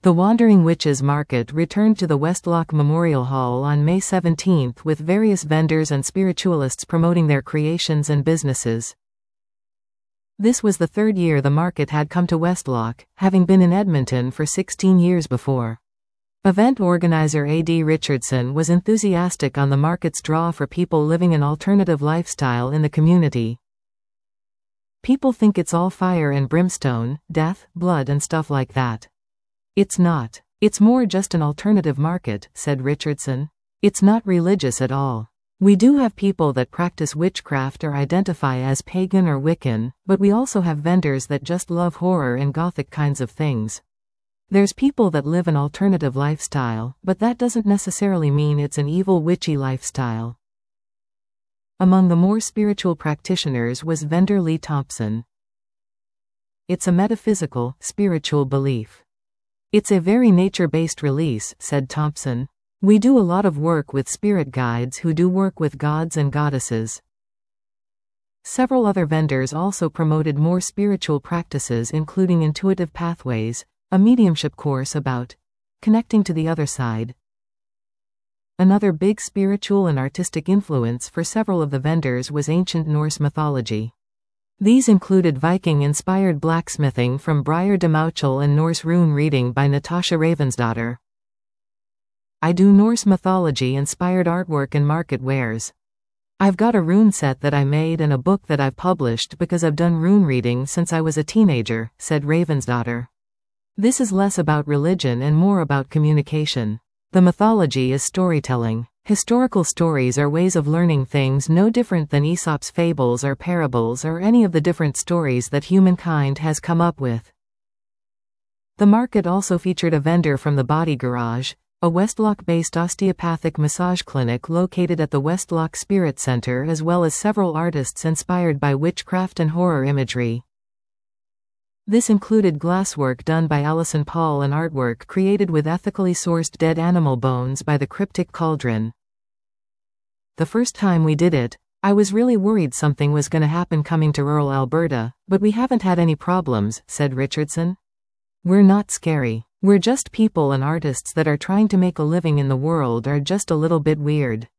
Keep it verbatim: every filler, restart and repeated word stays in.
The Wandering Witches Market returned to the Westlock Memorial Hall on May seventeenth with various vendors and spiritualists promoting their creations and businesses. This was the third year the market had come to Westlock, having been in Edmonton for sixteen years before. Event organizer A D Richardson was enthusiastic on the market's draw for people living an alternative lifestyle in the community. People think it's all fire and brimstone, death, blood and stuff like that. It's not. It's more just an alternative market, said Richardson. It's not religious at all. We do have people that practice witchcraft or identify as pagan or Wiccan, but we also have vendors that just love horror and gothic kinds of things. There's people that live an alternative lifestyle, but that doesn't necessarily mean it's an evil witchy lifestyle. Among the more spiritual practitioners was vendor Lee Thompson. It's a metaphysical, spiritual belief. It's a very nature-based release, said Thompson. We do a lot of work with spirit guides who do work with gods and goddesses. Several other vendors also promoted more spiritual practices, including Intuitive Pathways, a mediumship course about connecting to the other side. Another big spiritual and artistic influence for several of the vendors was ancient Norse mythology. These included Viking-inspired blacksmithing from Briar de Mauchel and Norse rune reading by Natasha Ravensdottir. I do Norse mythology-inspired artwork and market wares. I've got a rune set that I made and a book that I've published because I've done rune reading since I was a teenager, said Ravensdottir. This is less about religion and more about communication. The mythology is storytelling. Historical stories are ways of learning things no different than Aesop's fables or parables or any of the different stories that humankind has come up with. The market also featured a vendor from the Body Garage, a Westlock-based osteopathic massage clinic located at the Westlock Spirit Center, as well as several artists inspired by witchcraft and horror imagery. This included glasswork done by Alison Paul and artwork created with ethically sourced dead animal bones by the Cryptic Cauldron. The first time we did it, I was really worried something was going to happen coming to rural Alberta, but we haven't had any problems, said Richardson. We're not scary. We're just people and artists that are trying to make a living in the world are just a little bit weird.